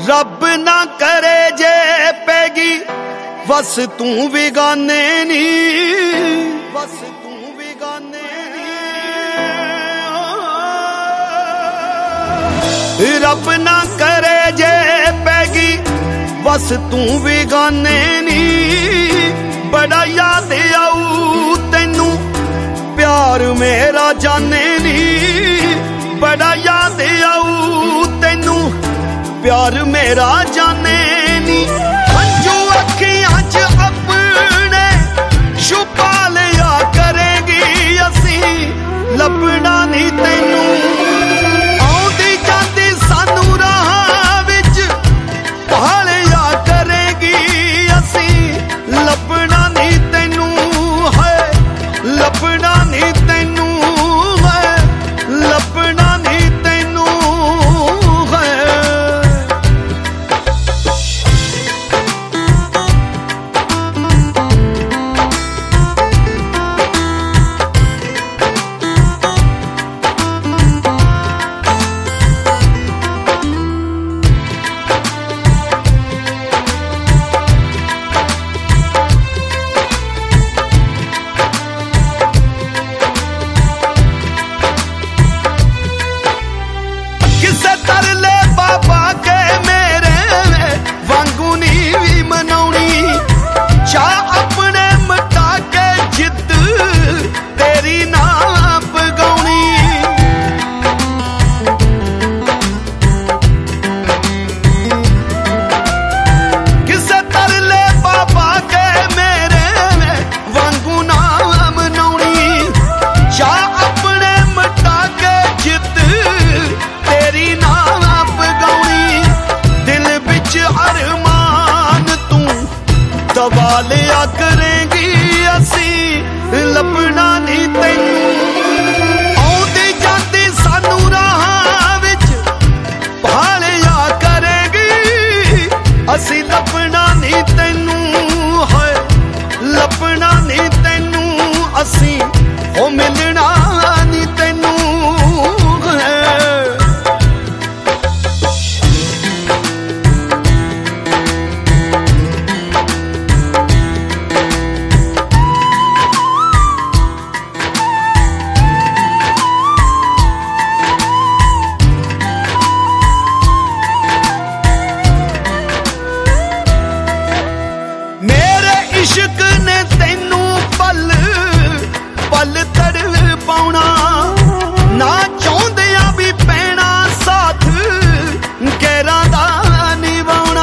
रब ना करे जे पैगी बस तू बेगाने नी, बस तू बेगाने नी। रब ना करे जे पैगी बस तू बेगाने नी। बड़ा याद आऊ तेनू प्यार मेरा जाने नी। बड़ा याद आऊ तेनू प्यार मेरा जाने नी। हंजू अखियां च अपने छुपा लिया करेगी असी लभना नी तेनू। आउंदी जांदी सानू राह विच भालिया करेगी असी लभना नी तेनू। है लभना नी तेनू, है लभना नी तेनू। दबा लिया करेंगी असी लभना नी तेनू। आउंदी जांदी सानू राह विच भालिया करेंगी असी लभना नी तेनू। है लभना नी तेनू असी ओ मिलना नी तेनू। इश्क ने तेनू पल पल तड़ पाउना ना चाहुंदिया भी पैना साथ गैरां दा निभाउना।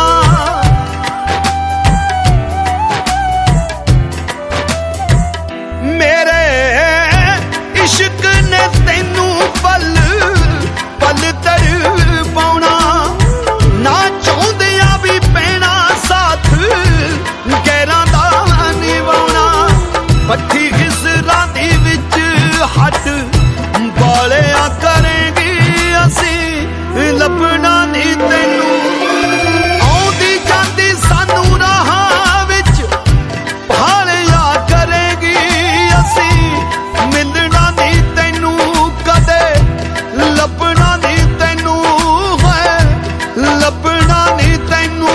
मेरे इश्क ने तेनू पल पल तड़ पाउना ना चाहुंदिया भी पैना साथ गैरां पट्ठी खिसरा दी विच हट बालिया करेंगी असी लभना नी तेनू। आउंदी जांदी सानू राह विच भालिया करेंगी असी मिलना नी तेनू। कदे लभना नी तेनू, है लभना नी तेनू।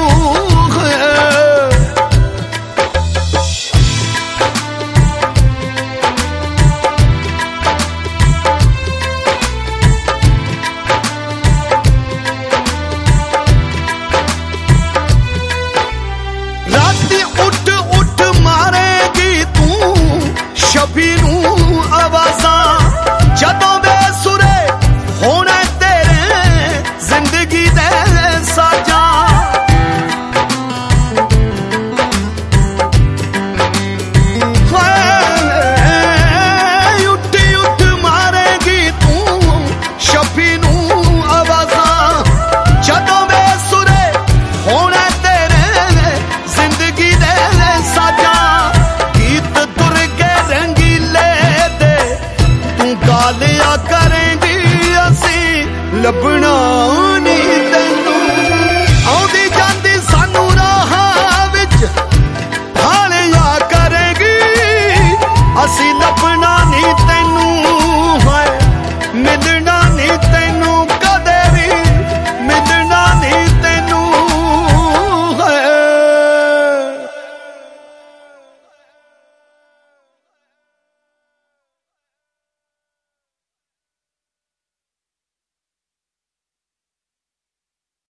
शफी नू आवाज़ा जदों बेसुरे होना तेरे जिंदगी दे साजा। उठी उठ मारेगी तू शफी नू आवाज़ा जदों बेसुरे होना तेरे जिंदगी दे साजा। गीत तुर के रंगीले दे तू गालिया करेंगी असी लभना